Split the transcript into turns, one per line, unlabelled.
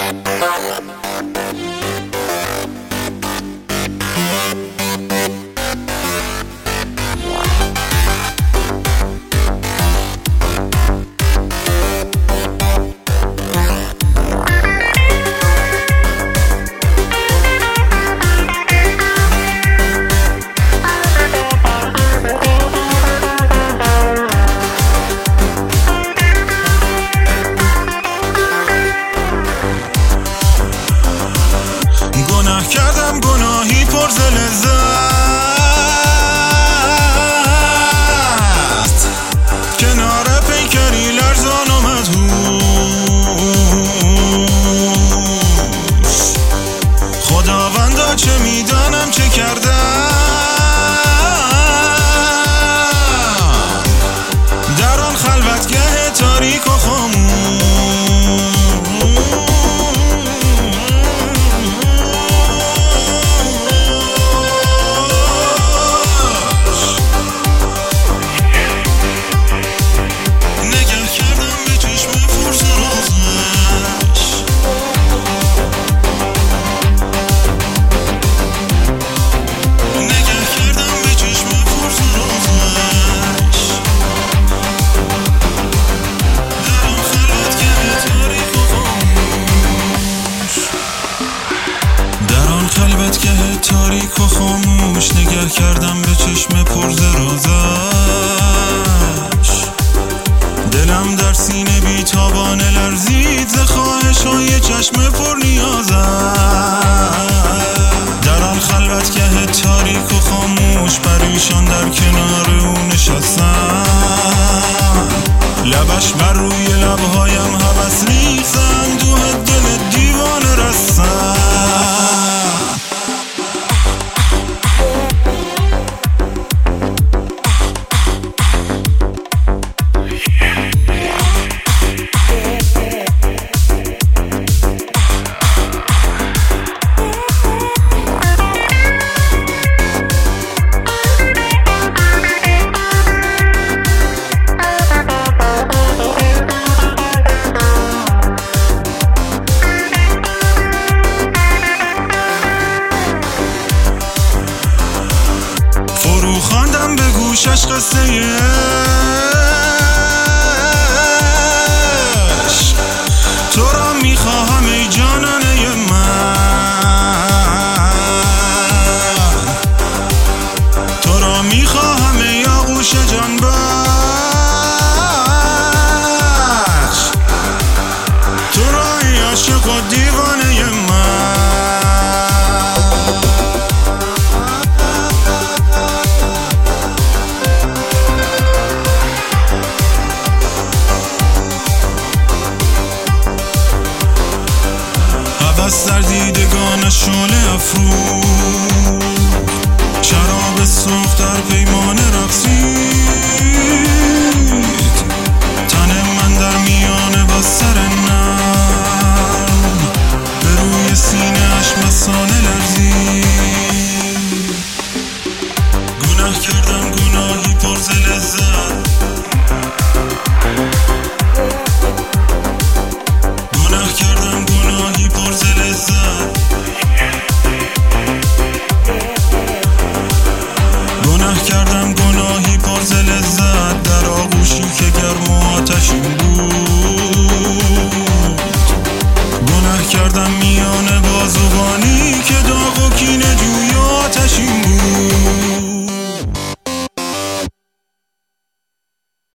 کردم گناهی پر ز لذت، کنار پیکری لرزان و مدهوش. خداوندا چه میدانم چه کردم، در آن خلوتگه تاریک و خاموش. خلوتگه تاریک و خاموش نگه کردم به چشم پر ز رازش. دلم در سینه بیتابانه لرزید ز خواهش‌های چشم پر نیازش. در آن خلوتگه تاریک و خاموش پریشان در کنار او نشستم. لبش بر روی لبهایم هوس ریخت، اندوه دل دیوانه رستم. خواندم به گوشش قصه عشق، تو را میخواهم ای جانانه من، تو را میخواهم ای آغوش جان بخش، تو را ای عاشق و دیوانه من. در دیدگان شعله افروز، شراب سرخ در پیمانه رقصید. تن من در میانه با سر نرم به روی سینه اش مسانه لرزید. گناه کردم گناهی پر ز لذت، گناه کردم گناهی پر ز لذت. گناه کردم گناهی پر ز لذت، در آغوشی که گرم و آتشین بود. گناه کردم میان بازوانی که داغ و کینه جوی و آتشین بود.